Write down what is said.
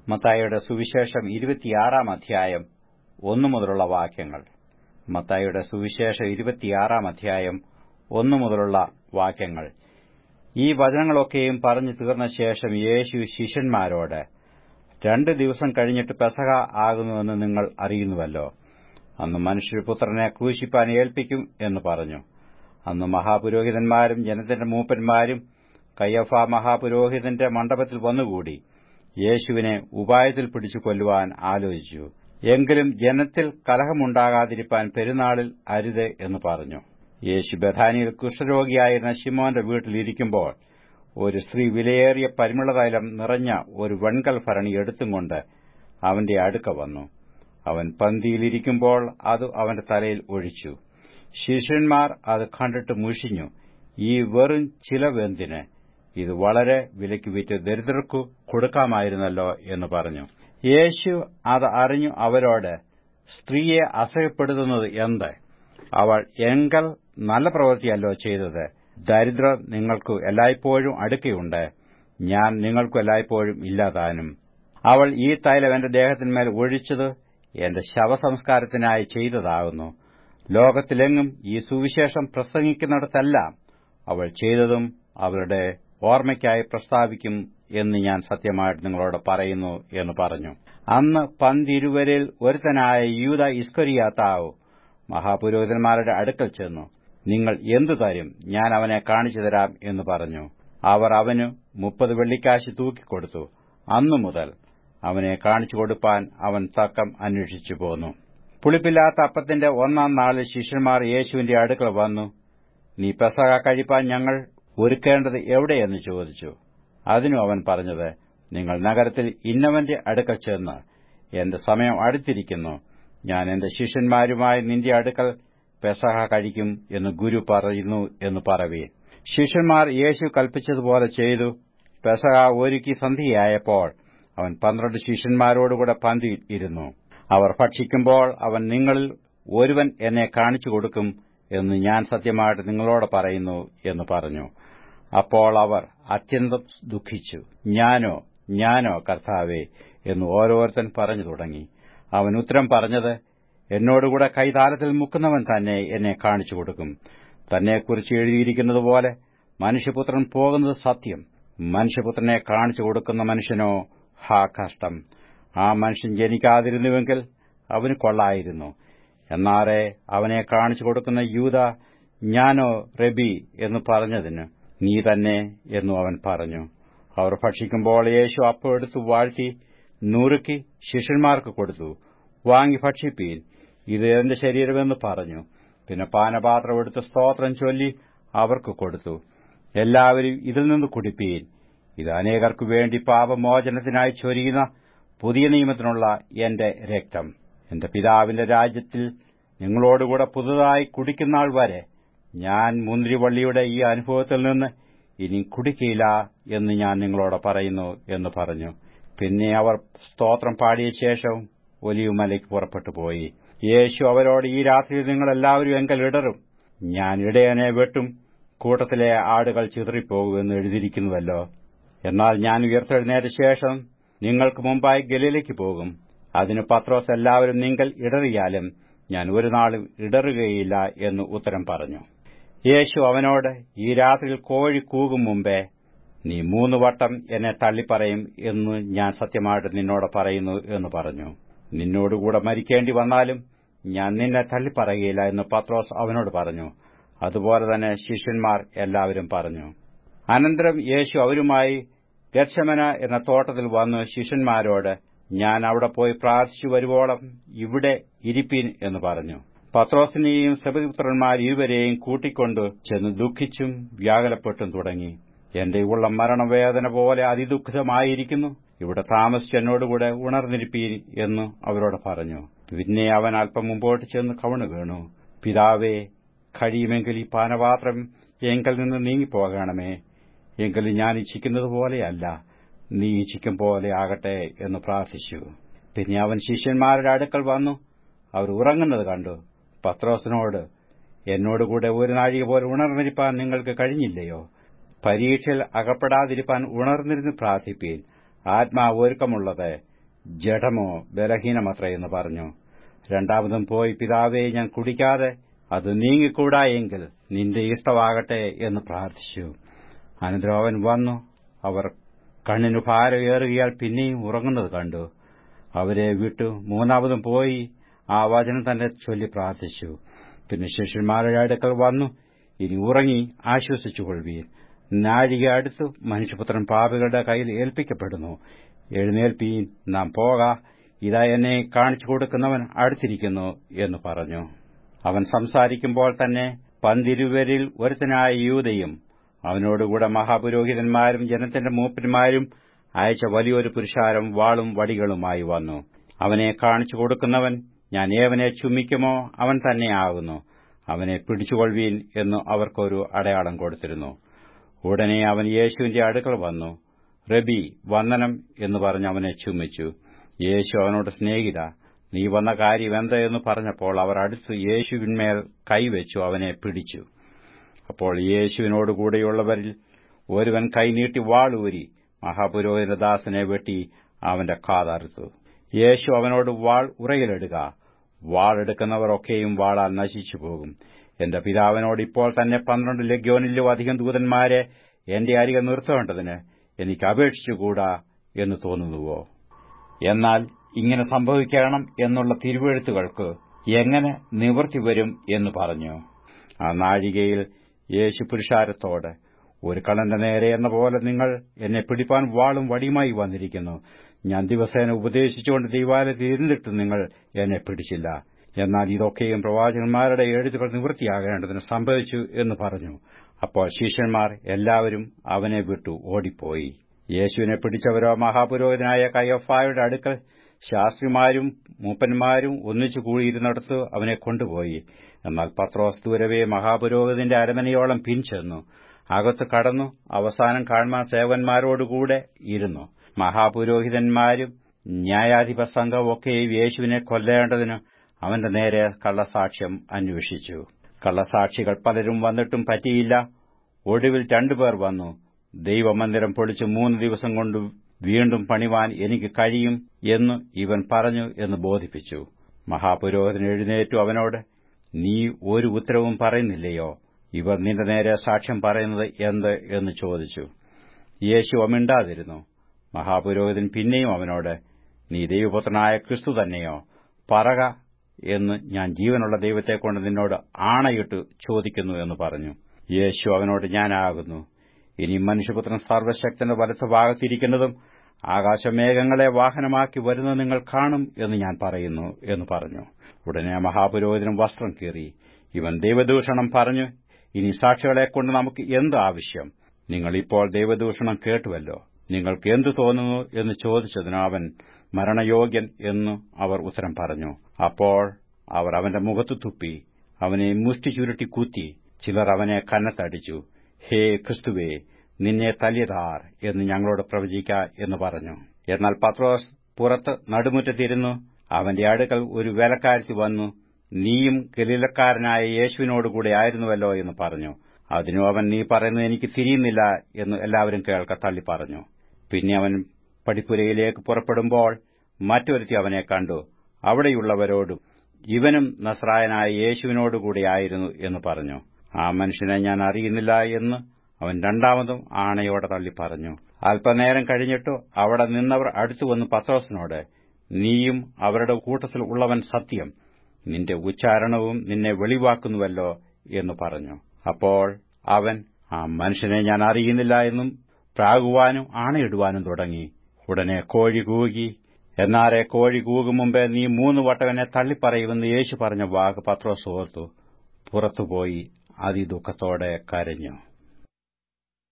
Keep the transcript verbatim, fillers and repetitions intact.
മത്തായിയുടെ സുവിശേഷം ഇരുപത്തിയാറാം അധ്യായം ഒന്നു മുതലുള്ള വാക്യങ്ങൾ. മത്തായിയുടെ സുവിശേഷം ഇരുപത്തിയാറാം അധ്യായം ഒന്നു മുതലുള്ള വാക്യങ്ങൾ. ഈ വചനങ്ങളൊക്കെയും പറഞ്ഞു തീർന്ന ശേഷം യേശു ശിഷ്യന്മാരോട്, രണ്ടു ദിവസം കഴിഞ്ഞിട്ട് പെസഹ ആകുന്നുവെന്ന് നിങ്ങൾ അറിയുന്നുവല്ലോ. അന്ന് മനുഷ്യപുത്രനെ ക്രൂശിപ്പാൻ ഏൽപ്പിക്കും എന്ന് പറഞ്ഞു. അന്ന് മഹാപുരോഹിതന്മാരും ജനത്തിന്റെ മൂപ്പന്മാരും കയ്യഫ മഹാപുരോഹിതന്റെ മണ്ഡപത്തിൽ വന്നുകൂടി യേശുവിനെ ഉപായത്തിൽ പിടിച്ചു കൊല്ലുവാൻ ആലോചിച്ചു. എങ്കിലും ജനത്തിൽ കലഹമുണ്ടാകാതിരിപ്പാൻ പെരുന്നാളിൽ അരുത് എന്ന് പറഞ്ഞു. യേശു ബഥാനിയിൽ കുഷ്ഠരോഗിയായിരുന്ന ശിമോന്റെ വീട്ടിലിരിക്കുമ്പോൾ ഒരു സ്ത്രീ വിലയേറിയ പരിമളതൈലം നിറഞ്ഞ ഒരു വെൺകൽ ഭരണി എടുത്തുംകൊണ്ട് അവന്റെ അടുക്ക വന്നു. അവൻ പന്തിയിലിരിക്കുമ്പോൾ അത് അവന്റെ തലയിൽ ഒഴിച്ചു. ശിഷ്യന്മാർ അത് കണ്ടിട്ട് മുഷിഞ്ഞു. ഈ വെറും ചിലവെന്തിന്? ഇത് വളരെ വിലയ്ക്ക് വിറ്റ് ദരിദ്രർക്കു കൊടുക്കാമായിരുന്നല്ലോ എന്ന് പറഞ്ഞു. യേശു അത് അറിഞ്ഞു അവരോട്, സ്ത്രീയെ അസഹ്യപ്പെടുത്തുന്നത് എന്ത്? അവൾ എങ്കൽ നല്ല പ്രവൃത്തിയല്ലോ ചെയ്തത്. ദരിദ്രർ നിങ്ങൾക്ക് എല്ലായ്പ്പോഴും അടുക്കയുണ്ട്, ഞാൻ നിങ്ങൾക്ക് എല്ലായ്പ്പോഴും ഇല്ലാതാനും. അവൾ ഈ തൈലം എന്റെ ദേഹത്തിന്മേൽ ഒഴിച്ചത് എന്റെ ശവസംസ്കാരത്തിനായി ചെയ്തതാകുന്നു. ലോകത്തിലെങ്ങും ഈ സുവിശേഷം പ്രസംഗിക്കുന്നിടത്തെല്ലാം അവൾ ചെയ്തതും അവരുടെ ഓർമ്മയ്ക്കായി പ്രസ്താവിക്കും എന്ന് ഞാൻ സത്യമായിട്ട് നിങ്ങളോട് പറയുന്നു എന്ന് പറഞ്ഞു. അന്ന് പന്തിരുവരിൽ ഒരുത്തനായ യൂദാ ഇസ്കരിയോത്താവ് മഹാപുരോഹിതന്മാരുടെ അടുക്കൽ ചെന്നു, നിങ്ങൾ എന്തു തരും? ഞാൻ അവനെ കാണിച്ചു തരാം എന്ന് പറഞ്ഞു. അവർ അവന് മുപ്പത് വെള്ളിക്കാശ് തൂക്കിക്കൊടുത്തു. അന്നു മുതൽ അവനെ കാണിച്ചു കൊടുപ്പാൻ അവൻ തക്കം അന്വേഷിച്ചു പോന്നു. പുളിപ്പില്ലാത്ത അപ്പത്തിന്റെ ഒന്നാം നാളിൽ ശിഷ്യന്മാർ യേശുവിന്റെ അടുക്കൽ വന്നു, നീ പെസഹ കഴിപ്പാൻ ഞങ്ങൾ ഒരുക്കേണ്ടത് എവിടെയെന്ന് ചോദിച്ചു. അതിനു അവൻ പറഞ്ഞത്, നിങ്ങൾ നഗരത്തിൽ ഇന്നവന്റെ അടുക്കൽ ചെന്ന്, എന്റെ സമയം അടുത്തിരിക്കുന്നു, ഞാൻ എന്റെ ശിഷ്യന്മാരുമായി നിന്റെ അടുക്കൽ പെസഹ കഴിക്കും എന്ന് ഗുരു പറയുന്നു എന്ന് പറവീൻ. ശിഷ്യന്മാർ യേശു കൽപ്പിച്ചതുപോലെ ചെയ്തു. പെസഹ ഒരുക്കി സന്ധ്യയായപ്പോൾ അവൻ പന്ത്രണ്ട് ശിഷ്യന്മാരോടുകൂടെ പന്തിയിൽ ഇരുന്നു. അവർ ഭക്ഷിക്കുമ്പോൾ അവൻ, നിങ്ങളിൽ ഒരുവൻ എന്നെ കാണിച്ചു കൊടുക്കും എന്ന് ഞാൻ സത്യമായിട്ട് നിങ്ങളോട് പറയുന്നു എന്ന് പറഞ്ഞു. അപ്പോൾ അവർ അത്യന്തം ദുഃഖിച്ചു. ഞാനോ ഞാനോ കർത്താവേ എന്ന് ഓരോരുത്തൻ പറഞ്ഞു തുടങ്ങി. അവൻ ഉത്തരം പറഞ്ഞത്, എന്നോടുകൂടെ കൈതാലത്തിൽ മുക്കുന്നവൻ തന്നെ എന്നെ കാണിച്ചു കൊടുക്കും. തന്നെക്കുറിച്ച് എഴുതിയിരിക്കുന്നതുപോലെ മനുഷ്യപുത്രൻ പോകുന്നത് സത്യം. മനുഷ്യപുത്രനെ കാണിച്ചു കൊടുക്കുന്ന മനുഷ്യനോ ഹാ കഷ്ടം! ആ മനുഷ്യൻ ജനിക്കാതിരുന്നുവെങ്കിൽ അവന് കൊള്ളായിരുന്നു. എന്നാറെ അവനെ കാണിച്ചു കൊടുക്കുന്ന യൂദാ, ഞാനോ റബി എന്ന് പറഞ്ഞതിന് നീ തന്നെ എന്നു അവൻ പറഞ്ഞു. അവർ ഭക്ഷിക്കുമ്പോൾ യേശു അപ്പം എടുത്തു വാഴ്ത്തി നുറുക്കി ശിഷ്യന്മാർക്ക് കൊടുത്തു. വാങ്ങി ഭക്ഷിപ്പീൻ, ഇത് എന്റെ ശരീരമെന്ന് പറഞ്ഞു. പിന്നെ പാനപാത്രം എടുത്ത് സ്തോത്രം ചൊല്ലി അവർക്ക് കൊടുത്തു. എല്ലാവരും ഇതിൽ നിന്ന് കുടിപ്പീൻ, ഇത് അനേകർക്കു വേണ്ടി പാപമോചനത്തിനായി ചൊരിയുന്ന പുതിയ നിയമത്തിനുള്ള എന്റെ രക്തം. എന്റെ പിതാവിന്റെ രാജ്യത്തിൽ നിങ്ങളോടുകൂടെ പുതുതായി കുടിക്കുന്നാൾ വരെ ഞാൻ മുന്തിരിവള്ളിയുടെ ഈ അനുഭവത്തിൽ നിന്ന് ഇനി കുടിക്കയില്ല എന്ന് ഞാൻ നിങ്ങളോട് പറയുന്നു എന്ന് പറഞ്ഞു. പിന്നെ അവർ സ്തോത്രം പാടിയ ശേഷം ഒലിവുമലയ്ക്ക് പുറപ്പെട്ടു പോയി. യേശു അവരോട്, ഈ രാത്രിയിൽ നിങ്ങളെല്ലാവരും എങ്കൽ ഇടറും. ഞാൻ ഇടയനെ വെട്ടും, കൂട്ടത്തിലെ ആടുകൾ ചിതറിപ്പോകുമെന്ന് എഴുതിയിരിക്കുന്നുവല്ലോ. എന്നാൽ ഞാൻ ഉയർത്തെഴുന്നേറ്റ ശേഷം നിങ്ങൾക്ക് മുമ്പായി ഗലീലയ്ക്ക് പോകും. അതിന് പത്രോസ്, എല്ലാവരും നിങ്ങൾ ഇടറിയാലും ഞാൻ ഒരു നാളും ഇടറുകയില്ല എന്ന് ഉത്തരം പറഞ്ഞു. യേശു അവനോട്, ഈ രാത്രിയിൽ കോഴി കൂകും മുമ്പേ നീ മൂന്ന് വട്ടം എന്നെ തള്ളിപ്പറയും എന്ന് ഞാൻ സത്യമായിട്ട് നിന്നോട് പറയുന്നു എന്ന് പറഞ്ഞു. നിന്നോടുകൂടെ മരിക്കേണ്ടി വന്നാലും ഞാൻ നിന്നെ തള്ളിപ്പറയുകയില്ല എന്ന് പത്രോസ് അവനോട് പറഞ്ഞു. അതുപോലെ തന്നെ ശിഷ്യന്മാർ എല്ലാവരും പറഞ്ഞു. അനന്തരം യേശു അവരുമായി ഗത്ശമന എന്ന തോട്ടത്തിൽ വന്ന് ശിഷ്യന്മാരോട്, ഞാൻ അവിടെ പോയി പ്രാർത്ഥിച്ചു വരുവോളം ഇവിടെ ഇരിപ്പീൻ എന്ന് പറഞ്ഞു. പത്രോസിനെയും സെബെദീപുത്രന്മാർ ഇരുവരെയും കൂട്ടിക്കൊണ്ട് ചെന്ന് ദുഃഖിച്ചും വ്യാകുലപ്പെട്ടും തുടങ്ങി. എന്റെ ഉള്ളം മരണവേദന പോലെ അതിദുഃഖിതമായിരിക്കുന്നു, ഇവിടെ താമസിച്ച് എന്നോടുകൂടെ ഉണർന്നിരിപ്പീൻ എന്ന് അവരോട് പറഞ്ഞു. പിന്നെ അവൻ അല്പം മുമ്പോട്ട് ചെന്ന് കവണു വീണു. പിതാവേ, കഴിയുമെങ്കിൽ ഈ പാനപാത്രം എങ്കിൽ നിന്ന് നീങ്ങിപ്പോകണമേ. എങ്കിലും ഞാൻ ഇച്ഛിക്കുന്നത് പോലെയല്ല, നീ ഇച്ഛിക്കും പോലെ ആകട്ടെ എന്ന് പ്രാർത്ഥിച്ചു. പിന്നെ അവൻ ശിഷ്യന്മാരുടെ അടുക്കൽ വന്നു. അവർ ഉറങ്ങുന്നത് കണ്ടു. പത്രോസിനോട്, എന്നോടുകൂടെ ഒരു നാഴിക പോലെ ഉണർന്നിരിപ്പാൻ നിങ്ങൾക്ക് കഴിഞ്ഞില്ലയോ? പരീക്ഷയിൽ അകപ്പെടാതിരിപ്പാൻ ഉണർന്നിരുന്ന് പ്രാർത്ഥിപ്പീൻ. ആത്മാവ് ഒരുക്കമുള്ളത്, ജഡമോ ബലഹീനമത്രയെന്ന് പറഞ്ഞു. രണ്ടാമതും പോയി, പിതാവേ, ഞാൻ കുടിക്കാതെ അത് നീങ്ങിക്കൂടാ എങ്കിൽ നിന്റെ ഇഷ്ടമാകട്ടെ എന്ന് പ്രാർത്ഥിച്ചു. അനന്തരം അവൻ വന്നു. അവർ കണ്ണിനു ഭാരമേറുകയാൽ പിന്നെയും ഉറങ്ങുന്നത് കണ്ടു. അവരെ വിട്ടു മൂന്നാമതും പോയി ആ വചനം തന്നെ ചൊല്ലി പ്രാർത്ഥിച്ചു. പിന്നെ ശിഷ്യന്മാരുടെ അടുക്കൽ വന്നു, ഇനി ഉറങ്ങി ആശ്വസിച്ചുകൊള്ളുവീൻ. നാഴിക അടുത്തു, മനുഷ്യപുത്രൻ പാപികളുടെ കയ്യിൽ ഏൽപ്പിക്കപ്പെടുന്നു. എഴുന്നേൽപ്പീൻ, നാം പോക. ഇതാ എന്നെ കാണിച്ചു കൊടുക്കുന്നവൻ അടുത്തിരിക്കുന്നു എന്ന് പറഞ്ഞു. അവൻ സംസാരിക്കുമ്പോൾ തന്നെ പന്തിരുവരിൽ ഒരുത്തനായ യൂദയും അവനോടുകൂടെ മഹാപുരോഹിതന്മാരും ജനത്തിന്റെ മൂപ്പന്മാരും അയച്ച വലിയൊരു പുരുഷാരം വാളും വടികളുമായി വന്നു. അവനെ കാണിച്ചു കൊടുക്കുന്നവൻ ഞാൻ ഏവനെ ചുംബിക്കുമോ അവൻ തന്നെയാകുന്നു, അവനെ പിടിച്ചുകൊള്ളുവീൻ എന്ന് അവർക്കൊരു അടയാളം കൊടുത്തിരുന്നു. ഉടനെ അവൻ യേശുവിന്റെ അടുക്കൽ വന്നു. റബി, വന്ദനം എന്ന് പറഞ്ഞ് അവനെ ചുംബിച്ചു. യേശു അവനോട്, സ്നേഹിതാ, നീ വന്ന കാര്യം എന്ത് എന്ന് പറഞ്ഞപ്പോൾ അവർ അടുത്ത് യേശുവിന്മേൽ കൈവച്ചു അവനെ പിടിച്ചു. അപ്പോൾ യേശുവിനോടുകൂടെയുള്ളവരിൽ ഒരുവൻ കൈനീട്ടി വാളൂരി മഹാപുരോഹിത ദാസനെ വെട്ടി അവന്റെ കാതറുത്തു. യേശു അവനോട്, വാൾ ഉറയിലിടുക. വാളെടുക്കുന്നവർ ഒക്കെയും വാളാൽ നശിച്ചുപോകും. എന്റെ പിതാവിനോട് ഇപ്പോൾ തന്നെ പന്ത്രണ്ട് ലഗ്യോനിലും അധികം ദൂതന്മാരെ എന്റെ അരികെ നിർത്തേണ്ടതിന് എനിക്ക് അപേക്ഷിച്ചുകൂടാ എന്ന് തോന്നുന്നുവോ? എന്നാൽ ഇങ്ങനെ സംഭവിക്കണം എന്നുള്ള തിരുവെഴുത്തുകൾക്ക് എങ്ങനെ നിവൃത്തി വരും എന്ന് പറഞ്ഞു. ആ നാഴികയിൽ യേശു പുരുഷാരത്തോട്, ഒരു കള്ളന്റെ നേരെ എന്ന പോലെ നിങ്ങൾ എന്നെ പിടിപ്പാൻ വാളും വടിയുമായി വന്നിരിക്കുന്നു. ഞാൻ ദിവസേന ഉപദേശിച്ചുകൊണ്ട് ദൈവാലയത്തിൽ ഇരുന്നിട്ട് നിങ്ങൾ എന്നെ പിടിച്ചില്ല. എന്നാൽ ഇതൊക്കെയും പ്രവാചകന്മാരുടെ എഴുത്തുകൾ നിവൃത്തിയാകേണ്ടതിന് സംഭവിച്ചു എന്ന് പറഞ്ഞു. അപ്പോൾ ശിഷ്യന്മാർ എല്ലാവരും അവനെ വിട്ടു ഓടിപ്പോയി. യേശുവിനെ പിടിച്ചവരോ മഹാപുരോഹിതനായ കയ്യഫായുടെ അടുക്കൽ ശാസ്ത്രിമാരും മൂപ്പന്മാരും ഒന്നിച്ചു കൂടിയിരുന്നിടത്ത് അവനെ കൊണ്ടുപോയി. എന്നാൽ പത്രോസ് ദൂരവേ മഹാപുരോഹിതന്റെ അരമനയോളം പിൻചെന്നു, അകത്ത് കടന്നു അവസാനം കാൺമാൻ സേവന്മാരോടുകൂടെ ഇരുന്നു. മഹാപുരോഹിതന്മാരും ന്യായാധിപ സംഘവും ഒക്കെയും യേശുവിനെ കൊല്ലേണ്ടതിന് അവന്റെ നേരെ കള്ളസാക്ഷ്യം അന്വേഷിച്ചു. കള്ളസാക്ഷികൾ പലരും വന്നിട്ടും പറ്റിയില്ല. ഒടുവിൽ രണ്ടുപേർ വന്നു. ദൈവമന്ദിരം പൊളിച്ച് മൂന്ന് ദിവസം കൊണ്ട് വീണ്ടും പണിവാൻ എനിക്ക് കഴിയും എന്ന് ഇവൻ പറഞ്ഞു എന്ന് ബോധിപ്പിച്ചു. മഹാപുരോഹിതൻ എഴുന്നേറ്റു അവനോട്, നീ ഒരു ഉത്തരവും പറയുന്നില്ലയോ? ഇവർ നിന്റെ നേരെ സാക്ഷ്യം പറയുന്നത് എന്ത് എന്ന് ചോദിച്ചു. യേശു മിണ്ടാതിരുന്നു. മഹാപുരോഹിതൻ പിന്നെയും അവനോട്, നീ ദൈവപുത്രനായ ക്രിസ്തു തന്നെയോ? പറക എന്ന് ഞാൻ ജീവനുള്ള ദൈവത്തെക്കൊണ്ട് നിന്നോട് ആണയിട്ട് ചോദിക്കുന്നു എന്ന് പറഞ്ഞു. യേശു അവനോട്, ഞാനാകുന്നു. ഇനി മനുഷ്യപുത്രൻ സർവ്വശക്തന്റെ വലത്തുഭാഗത്തിരിക്കുന്നതും ആകാശമേഘങ്ങളെ വാഹനമാക്കി വരുന്നത് നിങ്ങൾ കാണും എന്ന് ഞാൻ പറയുന്നു എന്ന് പറഞ്ഞു. ഉടനെ മഹാപുരോഹിതനും വസ്ത്രം കീറി, ഇവൻ ദൈവദൂഷണം പറഞ്ഞു. ഇനി സാക്ഷികളെക്കൊണ്ട് നമുക്ക് എന്ത് ആവശ്യം? നിങ്ങൾ ഇപ്പോൾ ദൈവദൂഷണം കേട്ടുവല്ലോ. നിങ്ങൾക്ക് എന്തു തോന്നുന്നു എന്ന് ചോദിച്ചതിന് അവൻ മരണയോഗ്യൻ എന്ന് അവർ ഉത്തരം പറഞ്ഞു. അപ്പോൾ അവർ അവന്റെ മുഖത്തു തുപ്പി അവനെ മുഷ്ടി ചുരുട്ടി കുത്തി. ചിലർ അവനെ കന്നത്തടിച്ചു. ഹേ ക്രിസ്തുവേ, നിന്നെ തല്ലിയതാർ എന്ന് ഞങ്ങളോട് പ്രവചിക്ക എന്ന് പറഞ്ഞു. എന്നാൽ പത്രോസ് പുറത്ത് നടുമുറ്റത്തിരുന്നു. അവന്റെ അടുക്കൽ ഒരു വേലക്കാരത്തി വന്നു, നീയും ഗലീലക്കാരനായ യേശുവിനോടുകൂടെ ആയിരുന്നുവല്ലോ എന്ന് പറഞ്ഞു. അതിനു അവൻ, നീ പറയുന്നത് എനിക്ക് തിരിയുന്നില്ല എന്ന് എല്ലാവരും കേൾക്ക തള്ളി പറഞ്ഞു. പിന്നെ അവൻ പടിപ്പുരയിലേക്ക് പുറപ്പെടുമ്പോൾ മറ്റൊരുത്തി അവനെ കണ്ടു. അവിടെയുള്ളവരോടും, ഇവനും നസ്രായനായ യേശുവിനോടുകൂടെ ആയിരുന്നു എന്ന് പറഞ്ഞു. ആ മനുഷ്യനെ ഞാൻ അറിയുന്നില്ല എന്ന് അവൻ രണ്ടാമതും ആണയോടെ തള്ളി പറഞ്ഞു. അല്പനേരം കഴിഞ്ഞിട്ട് അവിടെ നിന്നവർ അടുത്തുവന്ന് പത്രോസിനോട്, നീയും അവരുടെ കൂട്ടത്തിൽ ഉള്ളവൻ സത്യം, നിന്റെ ഉച്ചാരണവും നിന്നെ വെളിവാക്കുന്നുവല്ലോ എന്ന് പറഞ്ഞു. അപ്പോൾ അവൻ, ആ മനുഷ്യനെ ഞാൻ അറിയുന്നില്ല എന്നും പ്രാകുവാനും ആണയിടുവാനും തുടങ്ങി. ഉടനെ കോഴി കൂകി. എന്നാറെ കോഴി കൂകും മുമ്പേ നീ മൂന്ന് വട്ടം എന്നെ തള്ളിപ്പറയുമെന്ന് യേശു പറഞ്ഞ വാക്ക് പത്രോസ് ഓർത്തു. പുറത്തുപോയി അതിദുഃഖത്തോടെ കരഞ്ഞു.